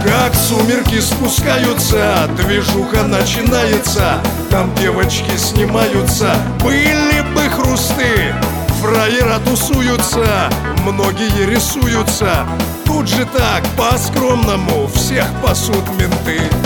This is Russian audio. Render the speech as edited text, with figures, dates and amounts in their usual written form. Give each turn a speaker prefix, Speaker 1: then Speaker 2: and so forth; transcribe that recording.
Speaker 1: Как сумерки спускаются, движуха начинается. Там девочки снимаются, были бы хрусты. Фраера тусуются, многие рисуются. Тут же так, по-скромному, всех пасут менты.